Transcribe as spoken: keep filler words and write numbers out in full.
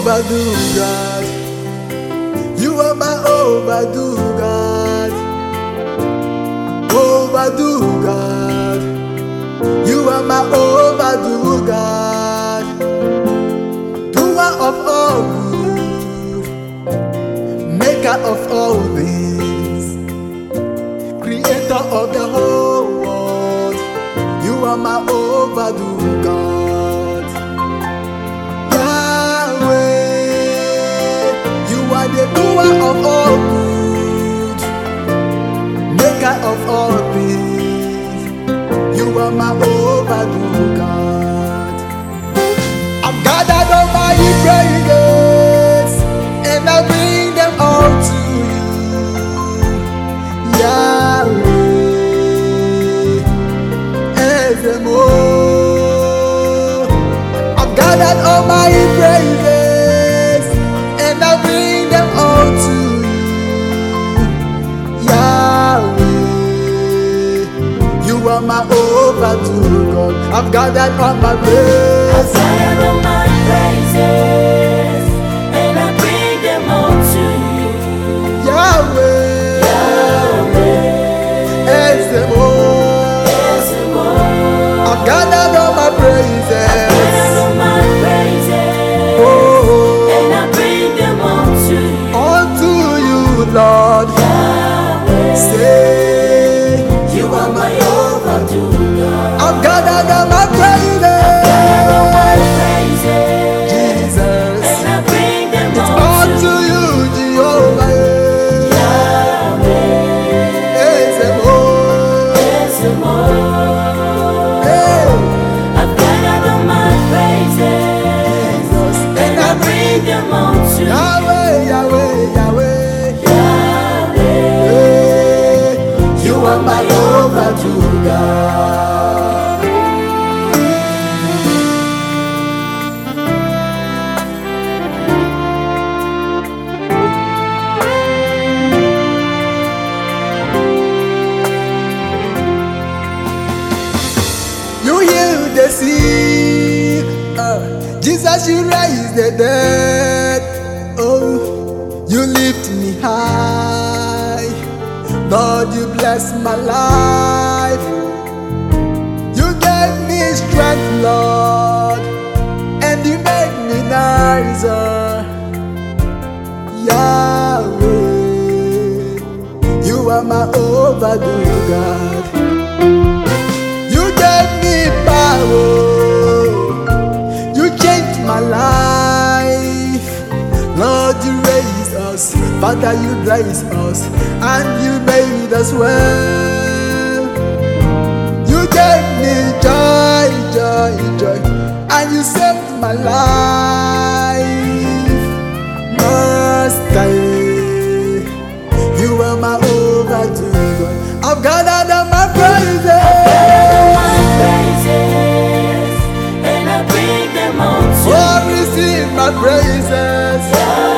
overdue God. You are my overdue God. Overdue God. You are my overdue God. Doer of all good, maker of all things, creator of the whole world. You are my overdue God. Yahweh, you are the doer of all good, maker of all things. You are my overdue God. I've gathered all my praises and I bring them all to you, Yahweh. Ezemo. I've gathered all my praises and I bring them all to you, Yahweh. You are my overdue God. I've gathered all my praises. I've gathered all my praises and I bring them all to you, Yahweh. Yahweh. Ezemo. Ezemo. I've gathered all my praises. I've gathered all my praises Oh, and I bring them all to you, unto you, Lord. Yahweh. Say, You are my overdue God. I've gathered all my praises. Gathered all my praises Jesus. and I bring them all Unto to you, you, Jehovah. Yahweh. Ezemo. Ezemo. Hey, I've gathered all my praises Jesus. and I bring them all to you, Yahweh, Yahweh, Yahweh. Yahweh. Hey, You are my overdue God. you heal the sick. Uh, Jesus, you raise the dead. Oh, you lift me high. Lord, you bless my life. You gave me strength, Lord, and you made me nicer. Yahweh, you are my overdue God. You gave me power. You changed my life. Lord, you raised us. Father, you raised us. And you made us well. You gave me joy, joy, joy. And you saved my life. Master, you are my overdue God. I've gathered all my praises. Gathered all my praises and I bring them all to Oh, receive my praises. you,